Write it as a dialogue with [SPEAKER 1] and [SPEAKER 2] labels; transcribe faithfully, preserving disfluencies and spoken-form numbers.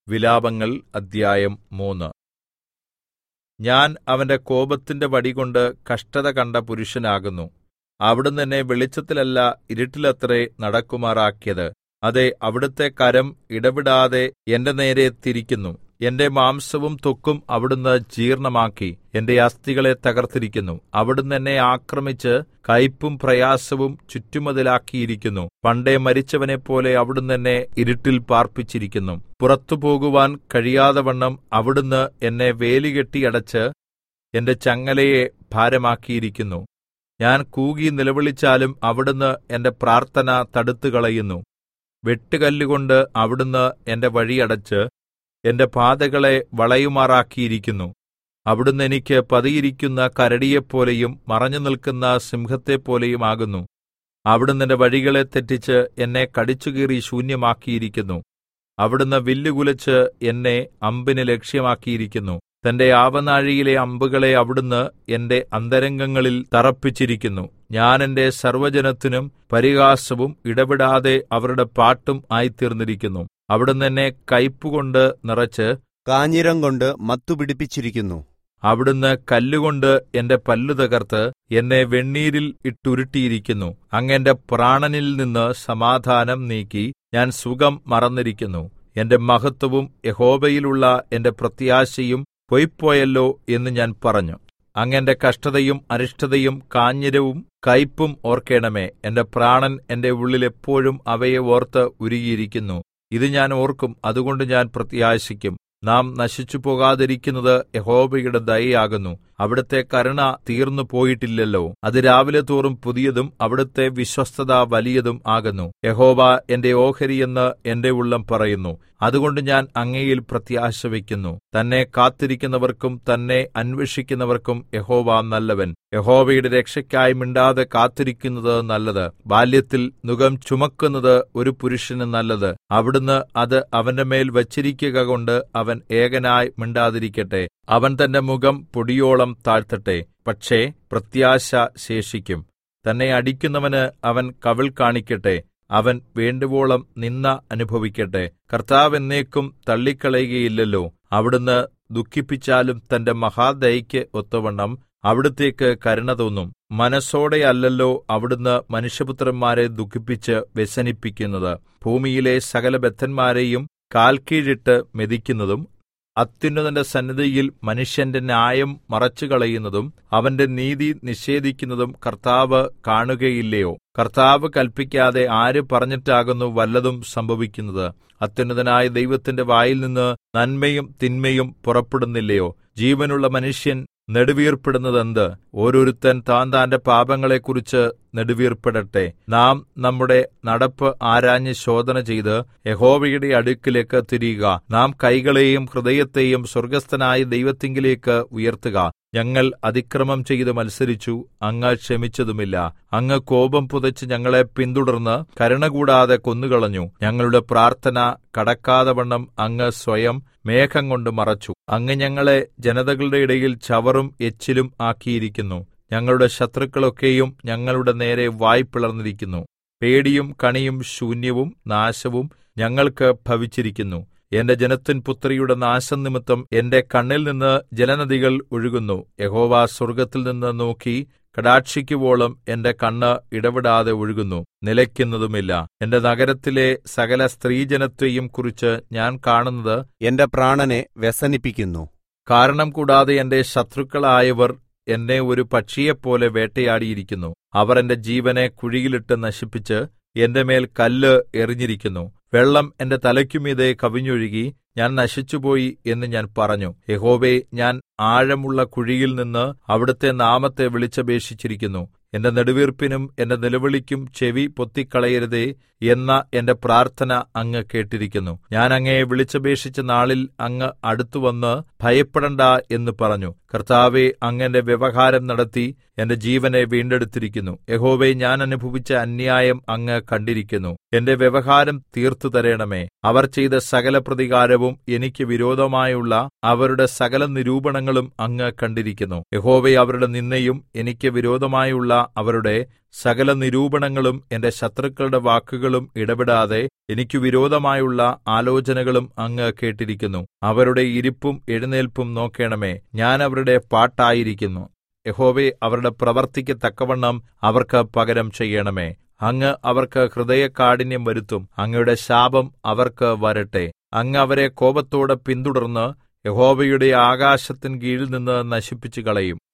[SPEAKER 1] വിലാപങ്ങൾ അദ്ധ്യായം മൂന്ന്. ഞാൻ അവന്റെ കോപത്തിന്റെ വടികൊണ്ട് കഷ്ടത കണ്ട പുരുഷനാകുന്നു. അവിടുന്ന് എന്നെ വെളിച്ചത്തിലല്ല ഇരുട്ടിലത്രേ നടക്കുമാറാക്കിയത്. അതെ, അവിടുത്തെ കരം ഇടവിടാതെ എന്റെ നേരെ തിരിക്കുന്നു. എന്റെ മാംസവും ത്വക്കും അവിടുന്ന് ജീർണ്ണമാക്കി എന്റെ അസ്ഥികളെ തകർത്തിരിക്കുന്നു. അവിടുന്ന് എന്നെ ആക്രമിച്ച് കയ്പും പ്രയാസവും ചുറ്റുമതിലാക്കിയിരിക്കുന്നു. പണ്ടേ മരിച്ചവനെപ്പോലെ അവിടുന്ന് എന്നെ ഇരുട്ടിൽ പാർപ്പിച്ചിരിക്കുന്നു. പുറത്തു പോകുവാൻ കഴിയാതവണ്ണം അവിടുന്ന് എന്നെ വേലികെട്ടി അടച്ച് എന്റെ ചങ്ങലയെ ഭാരമാക്കിയിരിക്കുന്നു. ഞാൻ കൂകി നിലവിളിച്ചാലും അവിടുന്ന് എന്റെ പ്രാർത്ഥന തടുത്തുകളയുന്നു. വെട്ടുകല്ലുകൊണ്ട് അവിടുന്ന് എന്റെ വഴി അടച്ച് എന്റെ പാതകളെ വളയുമാറാക്കിയിരിക്കുന്നു. അവിടുന്ന് എനിക്ക് പതിയിരിക്കുന്ന കരടിയെപ്പോലെയും മറഞ്ഞുനിൽക്കുന്ന സിംഹത്തെപ്പോലെയും ആകുന്നു. അവിടുന്ന് എന്റെ വഴികളെ തെറ്റിച്ച് എന്നെ കടിച്ചുകീറി ശൂന്യമാക്കിയിരിക്കുന്നു. അവിടുന്ന് വില്ലുകുലച്ച് എന്നെ അമ്പിന് ലക്ഷ്യമാക്കിയിരിക്കുന്നു. തന്റെ ആവനാഴിയിലെ അമ്പുകളെ അവിടുന്ന് എന്റെ അന്തരംഗങ്ങളിൽ തറപ്പിച്ചിരിക്കുന്നു. ഞാൻ എന്റെ സർവ്വജനത്തിനും പരിഹാസവും ഇടവിടാതെ അവരുടെ പാട്ടും ആയിത്തീർന്നിരിക്കുന്നു. അവിടുന്ന് എന്നെ കയ്പുകൊണ്ട് നിറച്ച്
[SPEAKER 2] കാഞ്ഞിരം കൊണ്ട് മത്തുപിടിപ്പിച്ചിരിക്കുന്നു.
[SPEAKER 1] അവിടുന്ന് കല്ലുകൊണ്ട് എന്റെ പല്ലു തകർത്ത് എന്നെ വെണ്ണീരിൽ ഇട്ടുരുട്ടിയിരിക്കുന്നു. അങ്ങ് എന്റെ പ്രാണനിൽ നിന്ന് സമാധാനം നീക്കി ഞാൻ സുഖം മറന്നിരിക്കുന്നു. എന്റെ മഹത്വവും യഹോവയിലുള്ള എന്റെ പ്രത്യാശയും പൊയ്പോയല്ലോ എന്ന് ഞാൻ പറഞ്ഞു. അങ്ങ് എന്റെ കഷ്ടതയും അരിഷ്ടതയും കാഞ്ഞിരവും കയ്പും ഓർക്കേണമേ. എന്റെ പ്രാണൻ എന്റെ ഉള്ളിൽ എപ്പോഴും അവയെ ഓർത്ത് ഉരുകിയിരിക്കുന്നു. ഇത് ഞാൻ ഓർക്കും, അതുകൊണ്ട് ഞാൻ പ്രത്യാശിക്കും. നാം നശിച്ചു പോകാതിരിക്കുന്നത് യഹോവയുടെ ദയയാകുന്നു. അവിടുത്തെ കരുണ തീർന്നു പോയിട്ടില്ലല്ലോ. അത് രാവിലെ തോറും പുതിയതും അവിടുത്തെ വിശ്വസ്തത വലിയതും ആകുന്നു. യഹോവ എന്റെ ഓഹരി എന്ന് എന്റെ ഉള്ളം പറയുന്നു. അതുകൊണ്ട് ഞാൻ അങ്ങയിൽ പ്രത്യാശ വയ്ക്കുന്നു. തന്നെ കാത്തിരിക്കുന്നവർക്കും തന്നെ അന്വേഷിക്കുന്നവർക്കും യഹോവ നല്ലവൻ. യഹോവയുടെ രക്ഷയ്ക്കായി മിണ്ടാതെ കാത്തിരിക്കുന്നത് നല്ലത്. ബാല്യത്തിൽ നുകം ചുമക്കുന്നത് ഒരു പുരുഷന് നല്ലത്. അവിടുന്ന് അത് അവന്റെ മേൽ വച്ചിരിക്കുക കൊണ്ട് അവൻ ഏകനായി മിണ്ടാതിരിക്കട്ടെ. അവൻ തന്റെ മുഖം പൊടിയോളം താഴ്ത്തട്ടെ. പക്ഷേ പ്രത്യാശ ശേഷിക്കും. തന്നെ അടിക്കുന്നവന് അവൻ കവിൾ കാണിക്കട്ടെ. അവൻ വേണ്ടുവോളം നിന്ദ അനുഭവിക്കട്ടെ. കർത്താവ് എന്നേക്കും തള്ളിക്കളയുകയില്ലല്ലോ. അവിടുന്ന് ദുഃഖിപ്പിച്ചാലും തന്റെ മഹാദയയ്ക്ക് ഒത്തവണ്ണം അവിടുത്തേക്ക് കരുണ തോന്നും. മനസ്സോടെയല്ലല്ലോ അവിടുന്ന് മനുഷ്യപുത്രന്മാരെ ദുഃഖിപ്പിച്ച് വ്യസനിപ്പിക്കുന്നത്. ഭൂമിയിലെ സകല ബദ്ധന്മാരെയും കാൽക്കീഴിട്ട് മെതിക്കുന്നതും അത്യുന്നതന്റെ സന്നിധിയിൽ മനുഷ്യന്റെ ന്യായം മറച്ചുകളയുന്നതും അവന്റെ നീതി നിഷേധിക്കുന്നതും കർത്താവ് കാണുകയില്ലയോ? കർത്താവ് കല്പിക്കാതെ ആര് പറഞ്ഞിട്ടാകുന്നു വല്ലതും സംഭവിക്കുന്നത്? അത്യുന്നതനായ ദൈവത്തിന്റെ വായിൽ നിന്ന് നന്മയും തിന്മയും പുറപ്പെടുന്നില്ലയോ? ജീവനുള്ള മനുഷ്യൻ നെടുവീർപ്പിടുന്നതെന്ത്? ഓരോരുത്തൻ താൻ താന്റെ പാപങ്ങളെക്കുറിച്ച് നെടുവീർപ്പിടട്ടെ. നാം നമ്മുടെ നടപ്പ് ആരാഞ്ഞ് ശോധന ചെയ്ത് യഹോവയുടെ അടുക്കിലേക്ക് തിരിയുക. നാം കൈകളെയും ഹൃദയത്തെയും സ്വർഗ്ഗസ്ഥനായ ദൈവത്തിങ്കലേക്ക് ഉയർത്തുക. ഞങ്ങൾ അതിക്രമം ചെയ്ത് മത്സരിച്ചു, അങ്ങ് ക്ഷമിച്ചതുമില്ല. അങ്ങ് കോപം പുതച്ച് ഞങ്ങളെ പിന്തുടർന്ന് കരുണ കൂടാതെ കൊന്നുകളഞ്ഞു. ഞങ്ങളുടെ പ്രാർത്ഥന കടക്കാതവണ്ണം അങ്ങ് സ്വയം മേഘം കൊണ്ട് മറച്ചു. അങ്ങ് ഞങ്ങളെ ജനതകളുടെ ഇടയിൽ ചവറും എച്ചിലും ആക്കിയിരിക്കുന്നു. ഞങ്ങളുടെ ശത്രുക്കളൊക്കെയും ഞങ്ങളുടെ നേരെ വായ് പിളർന്നിരിക്കുന്നു. പേടിയും കണിയും ശൂന്യവും നാശവും ഞങ്ങൾക്ക് ഭവിച്ചിരിക്കുന്നു. എന്റെ ജനത്തിൻ പുത്രിയുടെ നാശം നിമിത്തം എന്റെ കണ്ണിൽ നിന്ന് ജലനദികൾ ഒഴുകുന്നു. യഹോവ സ്വർഗ്ഗത്തിൽ നിന്ന് നോക്കി കടാക്ഷിക്കുവോളം എന്റെ കണ്ണ് ഇടവിടാതെ ഒഴുകുന്നു, നിലയ്ക്കുന്നതുമില്ല. എന്റെ നഗരത്തിലെ സകല സ്ത്രീജനത്തെയും കുറിച്ച് ഞാൻ കാണുന്നത്
[SPEAKER 2] എന്റെ പ്രാണനെ വ്യസനിപ്പിക്കുന്നു.
[SPEAKER 1] കാരണം കൂടാതെ എന്റെ ശത്രുക്കളായവർ എന്നെ ഒരു പക്ഷിയെപ്പോലെ വേട്ടയാടിയിരിക്കുന്നു. അവർ എന്റെ ജീവനെ കുഴിയിലിട്ട് നശിപ്പിച്ച് എന്റെ മേൽ കല്ല് എറിഞ്ഞിരിക്കുന്നു. വെള്ളം എന്റെ തലയ്ക്കുമീതെ കവിഞ്ഞൊഴുകി ഞാൻ നശിച്ചുപോയി എന്ന് ഞാൻ പറഞ്ഞു. യഹോവേ, ഞാൻ ആഴമുള്ള കുഴിയിൽ നിന്ന് അവിടുത്തെ നാമത്തെ വിളിച്ചപേക്ഷിച്ചിരിക്കുന്നു. എന്റെ നെടുവീർപ്പിനും എന്റെ നിലവിളിക്കും ചെവി പൊത്തിക്കളയരുതേ എന്ന എന്റെ പ്രാർത്ഥന അങ്ങ് കേട്ടിരിക്കുന്നു. ഞാൻ അങ്ങയെ വിളിച്ചപേക്ഷിച്ച നാളിൽ അങ്ങ് അടുത്തുവന്ന് ഭയപ്പെടണ്ട എന്ന് പറഞ്ഞു. കർത്താവേ, അങ്ങ് എന്റെ വ്യവഹാരം നടത്തി എന്റെ ജീവനെ വീണ്ടെടുത്തിരിക്കുന്നു. യഹോവേ, ഞാൻ അനുഭവിച്ച അന്യായം അങ്ങ് കണ്ടിരിക്കുന്നു. എന്റെ വ്യവഹാരം തീർത്തു തരണമേ. അവർ ചെയ്ത സകല പ്രതികാരവും എനിക്ക് വിരോധമായുള്ള അവരുടെ സകല നിരൂപണങ്ങളും അങ്ങ് കണ്ടിരിക്കുന്നു. യഹോവേ, അവരുടെ നിന്ദയും എനിക്ക് വിരോധമായുള്ള അവരുടെ സകല നിരൂപണങ്ങളും എന്റെ ശത്രുക്കളുടെ വാക്കുകളും ഇടപെടാതെ എനിക്ക് വിരോധമായുള്ള ആലോചനകളും അങ്ങ് കേട്ടിരിക്കുന്നു. അവരുടെ ഇരിപ്പും എഴുന്നേൽപ്പും നോക്കേണമേ. ഞാൻ അവരുടെ പാട്ടായിരിക്കുന്നു. യഹോവേ, അവരുടെ പ്രവൃത്തിക്ക് തക്കവണ്ണം അവർക്ക് പകരം ചെയ്യണമേ. അങ്ങ് അവർക്ക് ഹൃദയകാഠിന്യം വരുത്തും. അങ്ങയുടെ ശാപം അവർക്ക് വരട്ടെ. അങ്ങ് അവരെ കോപത്തോടെ പിന്തുടർന്ന് യഹോവയുടെ ആകാശത്തിൻ കീഴിൽനിന്ന് നശിപ്പിച്ചുകളയും.